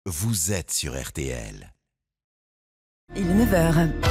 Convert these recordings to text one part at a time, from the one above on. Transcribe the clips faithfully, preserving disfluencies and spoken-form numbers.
vous êtes sur R T L. Il est neuf heures.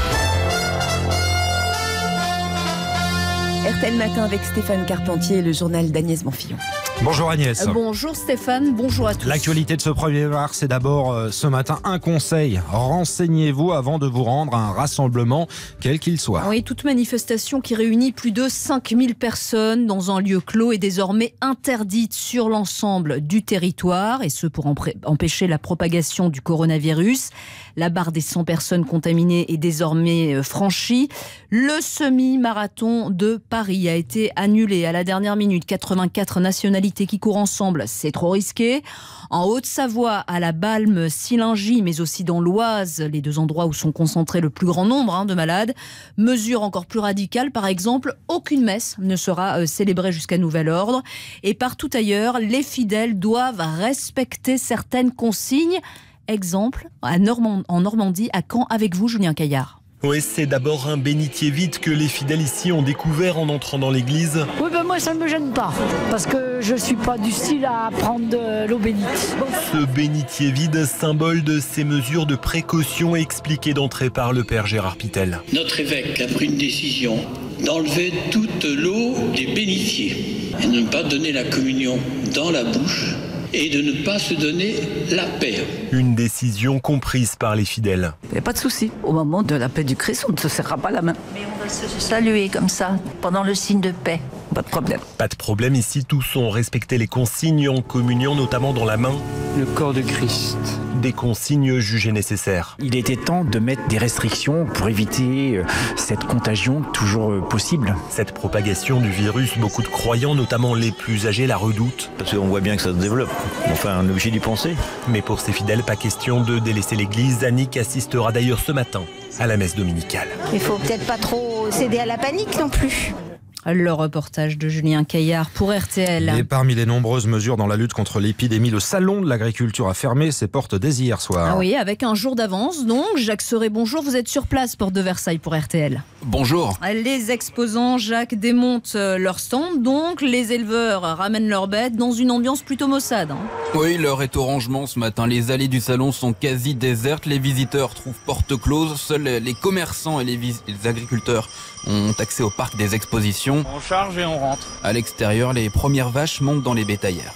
R T L Matin avec Stéphane Carpentier et le journal d'Agnès Bonfillon. Bonjour Agnès. Euh, bonjour Stéphane, bonjour à tous. L'actualité de ce premier mars, c'est d'abord euh, ce matin un conseil. Renseignez-vous avant de vous rendre à un rassemblement, quel qu'il soit. Oui, toute manifestation qui réunit plus de cinq mille personnes dans un lieu clos est désormais interdite sur l'ensemble du territoire, et ce pour empêcher la propagation du coronavirus. La barre des cent personnes contaminées est désormais franchie. Le semi-marathon de Paris a été annulé à la dernière minute. quatre-vingt-quatre nationalités qui courent ensemble, c'est trop risqué. En Haute-Savoie, à la Balme-Sillingy, mais aussi dans l'Oise, les deux endroits où sont concentrés le plus grand nombre hein, de malades. Mesure encore plus radicale, par exemple, aucune messe ne sera euh, célébrée jusqu'à nouvel ordre. Et partout ailleurs, les fidèles doivent respecter certaines consignes. Exemple, à Normand- en Normandie, à Caen, avec vous, Julien Caillard. Oui, c'est d'abord un bénitier vide que les fidèles ici ont découvert en entrant dans l'église. Oui, ben moi ça ne me gêne pas, parce que je ne suis pas du style à prendre de l'eau bénite. Ce bénitier vide, symbole de ces mesures de précaution expliquées d'entrée par le père Gérard Pitel. Notre évêque a pris une décision d'enlever toute l'eau des bénitiers et de ne pas donner la communion dans la bouche et de ne pas se donner la paix. Une décision comprise par les fidèles. Il n'y a pas de souci. Au moment de la paix du Christ, on ne se serrera pas la main. Mais on va se saluer comme ça, pendant le signe de paix. Pas de problème. Pas de problème ici, tous ont respecté les consignes en communion, notamment dans la main. Le corps de Christ. Des consignes jugées nécessaires. Il était temps de mettre des restrictions pour éviter cette contagion toujours possible. Cette propagation du virus, beaucoup de croyants, notamment les plus âgés, la redoutent. Parce qu'on voit bien que ça se développe. Enfin, on est obligé d'y penser. Mais pour ces fidèles, pas question de délaisser l'église. Annick assistera d'ailleurs ce matin à la messe dominicale. Il faut peut-être pas trop céder à la panique non plus. Le reportage de Julien Caillard pour R T L. Et parmi les nombreuses mesures dans la lutte contre l'épidémie, le salon de l'agriculture a fermé ses portes dès hier soir. Ah oui, avec un jour d'avance donc. Jacques Serret, bonjour, vous êtes sur place, porte de Versailles pour R T L. Bonjour. Les exposants, Jacques, démontent leur stand, donc les éleveurs ramènent leurs bêtes dans une ambiance plutôt maussade. Hein. Oui, l'heure est au rangement ce matin. Les allées du salon sont quasi désertes. Les visiteurs trouvent porte close. Seuls les commerçants et les, vis- les agriculteurs ont accès au parc des expositions. On charge et on rentre. À l'extérieur, les premières vaches montent dans les bétaillères.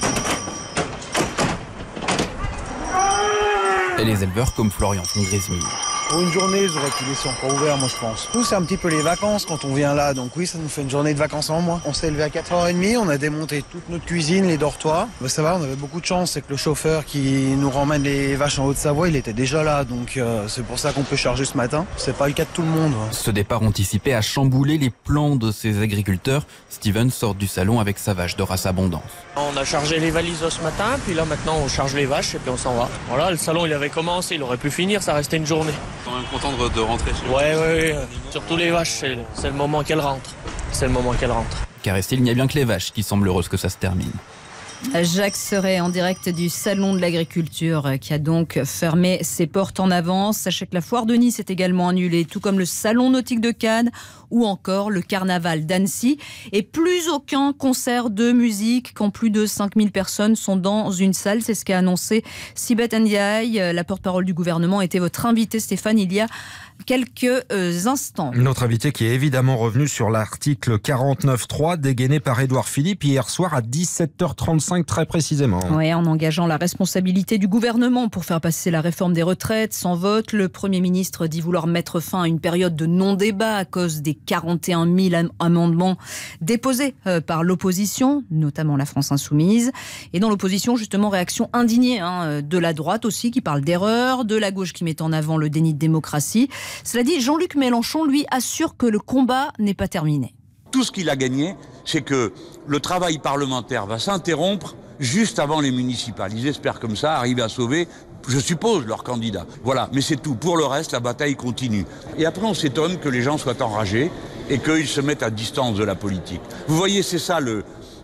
Et les éleveurs comme Florian font grésillement. Pour une journée, ils auraient pu laisser encore ouvert, moi je pense. Nous, c'est un petit peu les vacances quand on vient là, donc oui, ça nous fait une journée de vacances en moins. On s'est levé à quatre heures trente, on a démonté toute notre cuisine, les dortoirs. Ben, ça va, on avait beaucoup de chance, c'est que le chauffeur qui nous ramène les vaches en Haute-Savoie, il était déjà là, donc euh, c'est pour ça qu'on peut charger ce matin. C'est pas le cas de tout le monde. Ouais. Ce départ anticipé a chamboulé les plans de ces agriculteurs. Steven sort du salon avec sa vache de race abondance. On a chargé les valises ce matin, puis là maintenant on charge les vaches et puis on s'en va. Voilà, le salon il avait commencé, il aurait pu finir, ça restait une journée. Quand même content de, de rentrer chez vous. Ouais, ouais, ouais. Surtout les vaches, c'est, c'est le moment qu'elles rentrent. C'est le moment qu'elles rentrent. Car ici, il n'y a bien que les vaches qui semblent heureuses que ça se termine. Jacques Serret en direct du salon de l'agriculture qui a donc fermé ses portes en avance. Sachez que la foire de Nice est également annulée, tout comme le salon nautique de Cannes ou encore le carnaval d'Annecy. Et plus aucun concert de musique quand plus de cinq mille personnes sont dans une salle. C'est ce qu'a annoncé Sibeth Ndiaye. La porte-parole du gouvernement était votre invité, Stéphane, il y a quelques instants. Notre invité qui est évidemment revenu sur l'article quarante-neuf trois dégainé par Édouard Philippe hier soir à dix-sept heures trente-cinq très précisément. Oui, en engageant la responsabilité du gouvernement pour faire passer la réforme des retraites sans vote, le Premier ministre dit vouloir mettre fin à une période de non-débat à cause des quarante et un mille am- amendements déposés euh, par l'opposition, notamment la France Insoumise. Et dans l'opposition, justement, réaction indignée hein, de la droite aussi qui parle d'erreur, de la gauche qui met en avant le déni de démocratie. Cela dit, Jean-Luc Mélenchon, lui, assure que le combat n'est pas terminé. Tout ce qu'il a gagné, c'est que le travail parlementaire va s'interrompre juste avant les municipales. Ils espèrent comme ça arriver à sauver, je suppose, leur candidat. Voilà, mais c'est tout. Pour le reste, la bataille continue. Et après, on s'étonne que les gens soient enragés et qu'ils se mettent à distance de la politique. Vous voyez, c'est ça le...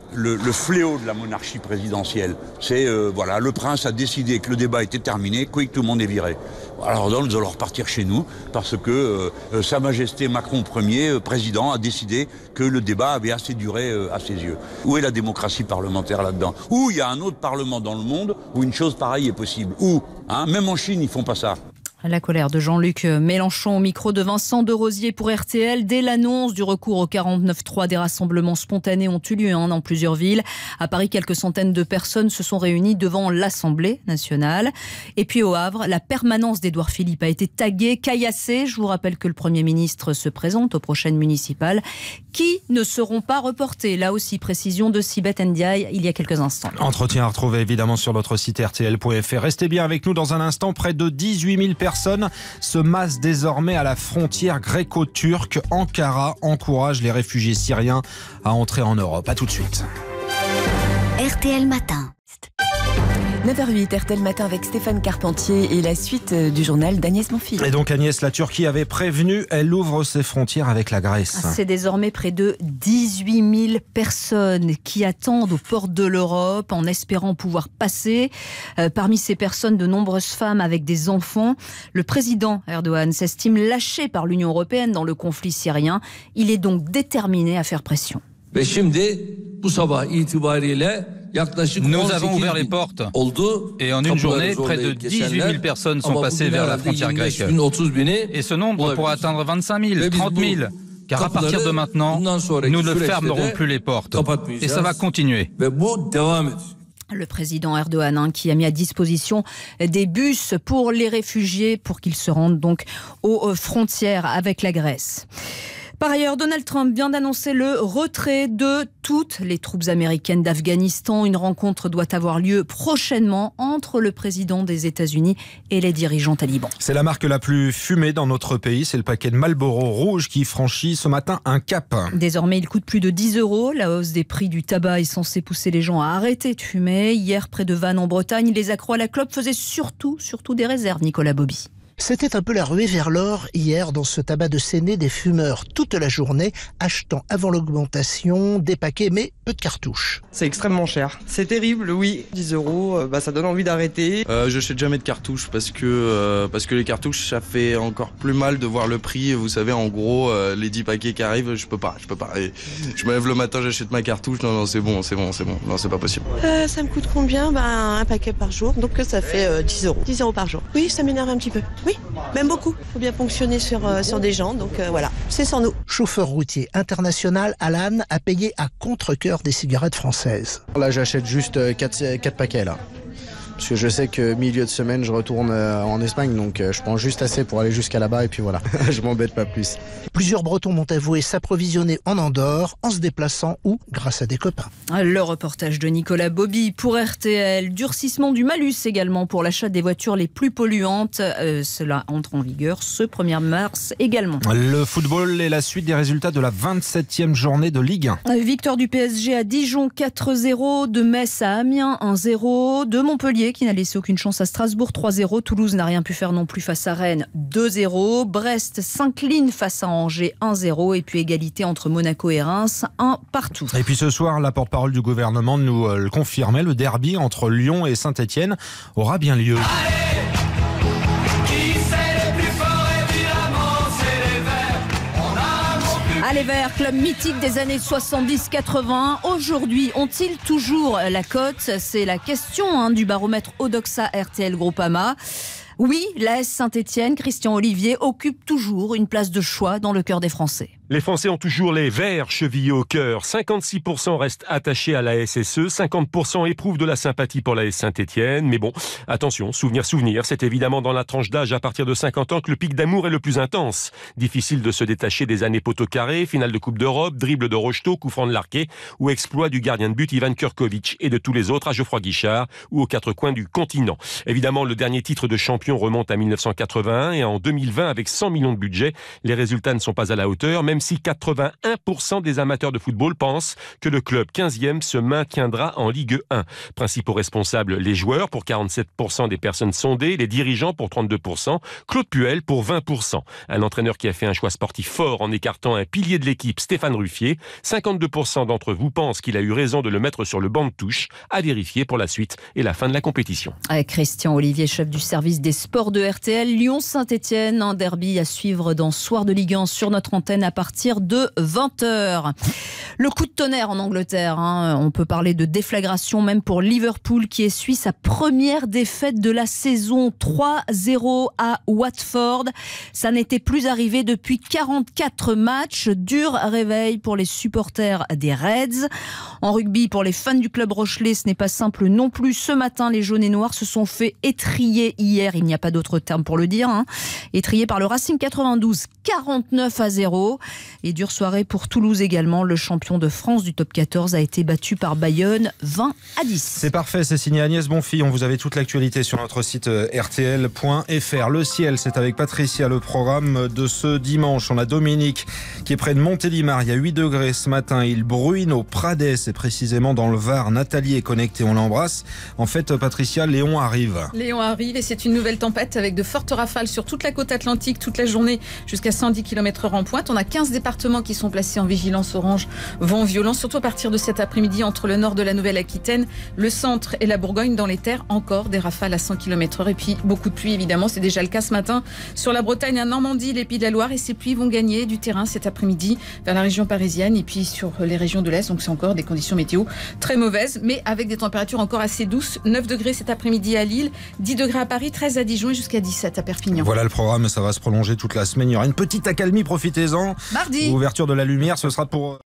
le, le fléau de la monarchie présidentielle. C'est, euh, voilà, le prince a décidé que le débat était terminé, quick, tout le monde est viré. Alors nous allons repartir chez nous parce que euh, Sa Majesté Macron Ier, euh, président, a décidé que le débat avait assez duré euh, à ses yeux. Où est la démocratie parlementaire là-dedans? Où il y a un autre parlement dans le monde où une chose pareille est possible? Où hein? Même en Chine, ils font pas ça. La colère de Jean-Luc Mélenchon au micro de Vincent de Rosier pour R T L. Dès l'annonce du recours au quarante-neuf trois, des rassemblements spontanés ont eu lieu hein, dans plusieurs villes. À Paris, quelques centaines de personnes se sont réunies devant l'Assemblée nationale. Et puis au Havre, la permanence d'Édouard Philippe a été taguée, caillassée. Je vous rappelle que le Premier ministre se présente aux prochaines municipales qui ne seront pas reportées. Là aussi, précision de Sibeth Ndiaye il y a quelques instants. Entretien à retrouver évidemment sur notre site R T L point F R. Restez bien avec nous dans un instant. Près de dix-huit mille personnes se massent désormais à la frontière gréco-turque. Ankara encourage les réfugiés syriens à entrer en Europe. À tout de suite. R T L Matin. neuf heures huit, R T L Matin avec Stéphane Carpentier et la suite du journal d'Agnès Bonfils. Et donc Agnès, la Turquie avait prévenu, elle ouvre ses frontières avec la Grèce. C'est désormais près de dix-huit mille personnes qui attendent aux portes de l'Europe en espérant pouvoir passer. Euh, parmi ces personnes, de nombreuses femmes avec des enfants. Le président Erdogan s'estime lâché par l'Union européenne dans le conflit syrien. Il est donc déterminé à faire pression. Nous avons ouvert les portes et en une journée, près de dix-huit mille personnes sont passées vers la frontière grecque. Et ce nombre pourra atteindre vingt-cinq mille, trente mille. Car à partir de maintenant, nous ne fermerons plus les portes. Et ça va continuer. Le président Erdogan hein, qui a mis à disposition des bus pour les réfugiés pour qu'ils se rendent donc aux frontières avec la Grèce. Par ailleurs, Donald Trump vient d'annoncer le retrait de toutes les troupes américaines d'Afghanistan. Une rencontre doit avoir lieu prochainement entre le président des États-Unis et les dirigeants talibans. C'est la marque la plus fumée dans notre pays. C'est le paquet de Marlboro rouge qui franchit ce matin un cap. Désormais, il coûte plus de dix euros. La hausse des prix du tabac est censée pousser les gens à arrêter de fumer. Hier, près de Vannes en Bretagne, les accros à la clope faisaient surtout, surtout des réserves, Nicolas Bobby. C'était un peu la ruée vers l'or hier dans ce tabac de Séné, des fumeurs toute la journée, achetant avant l'augmentation des paquets mais peu de cartouches. C'est extrêmement cher. C'est terrible, oui. dix euros, bah, ça donne envie d'arrêter. Euh, je n'achète jamais de cartouches parce que, euh, parce que les cartouches, ça fait encore plus mal de voir le prix. Vous savez, en gros, euh, les dix paquets qui arrivent, je peux pas, je peux pas. Et je me lève le matin, j'achète ma cartouche. Non, non, c'est bon, c'est bon, c'est bon. Non, c'est pas possible. Euh, ça me coûte combien? Ben, un paquet par jour, donc ça fait euh, dix euros. dix euros par jour. Oui, ça m'énerve un petit peu. Oui, même beaucoup. Il faut bien fonctionner sur, euh, sur des gens, donc euh, voilà, c'est sans nous. Chauffeur routier international, Alan a payé à contre-cœur des cigarettes françaises. Là, j'achète juste quatre paquets, là. Parce que je sais que milieu de semaine, je retourne en Espagne, donc je prends juste assez pour aller jusqu'à là-bas, et puis voilà, je m'embête pas plus. Plusieurs Bretons m'ont avoué s'approvisionner en Andorre, en se déplaçant ou grâce à des copains. Le reportage de Nicolas Bobby pour R T L. Durcissement du malus également pour l'achat des voitures les plus polluantes. Euh, cela entre en vigueur ce premier mars également. Le football et la suite des résultats de la vingt-septième journée de Ligue un. Victoire du P S G à Dijon quatre zéro, de Metz à Amiens un zéro, de Montpellier qui n'a laissé aucune chance à Strasbourg trois zéro. Toulouse n'a rien pu faire non plus face à Rennes deux zéro. Brest s'incline face à Angers un zéro. Et puis égalité entre Monaco et Reims un partout. Et puis ce soir, la porte-parole du gouvernement nous le confirmait. Le derby entre Lyon et Saint-Etienne aura bien lieu. Allez, qui c'est le plus fort, évidemment, c'est les Verts. On a un bon public. Ah, les Verts, club mythique des années soixante-dix quatre-vingts. Aujourd'hui, ont-ils toujours la cote? C'est la question hein, du baromètre Odoxa R T L Groupama. Oui, l'A S Saint-Etienne, Christian Olivier, occupe toujours une place de choix dans le cœur des Français. Les Français ont toujours les Verts chevillés au cœur. cinquante-six pour cent restent attachés à la S S E, cinquante pour cent éprouvent de la sympathie pour la S Saint-Etienne. Mais bon, attention, souvenir, souvenir, c'est évidemment dans la tranche d'âge à partir de cinquante ans que le pic d'amour est le plus intense. Difficile de se détacher des années poteau carré, finale de Coupe d'Europe, dribble de Rocheteau, coup franc de Larquet ou exploit du gardien de but Ivan Kurkovic et de tous les autres à Geoffroy Guichard ou aux quatre coins du continent. Évidemment, le dernier titre de champion remonte à mille neuf cent quatre-vingt-un et en deux mille vingt, avec cent millions de budget, les résultats ne sont pas à la hauteur, même même si quatre-vingt-un pour cent des amateurs de football pensent que le club quinzième se maintiendra en Ligue un. Principaux responsables, les joueurs pour quarante-sept pour cent des personnes sondées, les dirigeants pour trente-deux pour cent, Claude Puel pour vingt pour cent. Un entraîneur qui a fait un choix sportif fort en écartant un pilier de l'équipe, Stéphane Ruffier. cinquante-deux pour cent d'entre vous pensent qu'il a eu raison de le mettre sur le banc de touche, à vérifier pour la suite et la fin de la compétition. Avec Christian Olivier, chef du service des sports de R T L, Lyon-Saint-Etienne, un derby à suivre dans Soir de Ligue un sur notre antenne à partir de vingt heures. Le coup de tonnerre en Angleterre, hein. On peut parler de déflagration même pour Liverpool qui essuie sa première défaite de la saison, trois zéro à Watford. Ça n'était plus arrivé depuis quarante-quatre matchs. Dur réveil pour les supporters des Reds. En rugby, pour les fans du club rochelais, ce n'est pas simple non plus. Ce matin, les jaunes et noirs se sont fait étrier hier, il n'y a pas d'autre terme pour le dire, hein. Étrier par le Racing quatre-vingt-douze, quarante-neuf à zéro. Et dure soirée pour Toulouse également. Le champion de France du top quatorze a été battu par Bayonne, vingt à dix. C'est parfait, c'est signé Agnès Bonfillon. Vous avez toute l'actualité sur notre site R T L point F R. Le ciel, c'est avec Patricia, le programme de ce dimanche. On a Dominique qui est près de Montélimar. Il y a huit degrés ce matin. Il bruine au Prades, et précisément dans le Var. Nathalie est connectée, on l'embrasse. En fait, Patricia, Léon arrive. Léon arrive et c'est une nouvelle tempête avec de fortes rafales sur toute la côte atlantique, toute la journée jusqu'à cent dix kilomètres heure en pointe. On a quinze départements qui sont placés en vigilance orange, vent violent, surtout à partir de cet après-midi entre le nord de la Nouvelle-Aquitaine, le centre et la Bourgogne. Dans les terres, encore des rafales à cent kilomètres heure et puis beaucoup de pluie évidemment. C'est déjà le cas ce matin sur la Bretagne, à Normandie, les Pays de la Loire, et ces pluies vont gagner du terrain cet après-midi vers la région parisienne et puis sur les régions de l'Est. Donc c'est encore des conditions météo très mauvaises, mais avec des températures encore assez douces. neuf degrés cet après-midi à Lille, dix degrés à Paris, treize à Dijon et jusqu'à dix-sept à Perpignan. Voilà le programme, ça va se prolonger toute la semaine. Il y aura une petite accalmie, profitez-en. Mardi. Ouverture de la lumière, ce sera pour...